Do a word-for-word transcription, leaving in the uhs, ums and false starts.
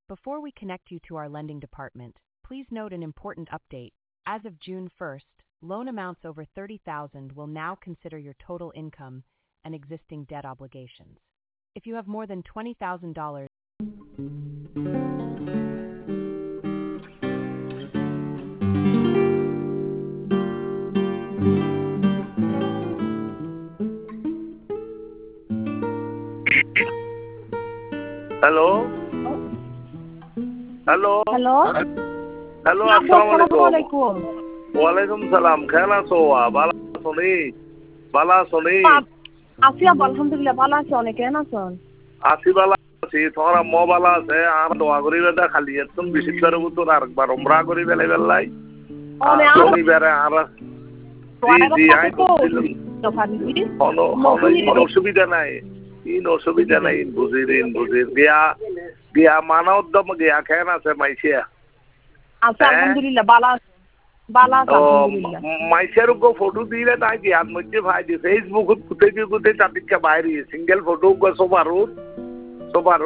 Before we connect you to our lending department, please note an important update. As of June first, loan amounts over thirty thousand dollars will now consider your total income and existing debt obligations. If you have more than twenty thousand dollars, Hello? Hello? Hello Hello, আসসালামু assalamualaikum. আলাইকুম Walaikum salam. Khair aso? Bala soni? Bala soni? আছি আব্বা আলহামদুলিল্লাহ ভালো আছি অনেক কেন আছেন Asi bala aছি. Tomar ammo bala ase. Ar doa kori beda khali etun bishik kare butur arekbar umrah kori bele belai. অনেক Oni bere ar জি জি আই বুঝছিলাম। কোনো কোনো ইন অসুবিধা নাই ইন অসুবিধা নাই ইন বুঝির ইন বুঝির গিয়া গিয়া মানা উদ্যম গিয়া খেন আছে মাইসিয়া আচ্ছা আলহামদুলিল্লাহ ভালো আছি ভালো আছি ও আলহামদুলিল্লাহ মাইসিয়ার গো ফটো দিলে তাই গিয়ার মধ্যে ভাই দি ফেসবুক কুতে কুতে চাটিকা বাইরে সিঙ্গেল ফটো গো সবারু সবারু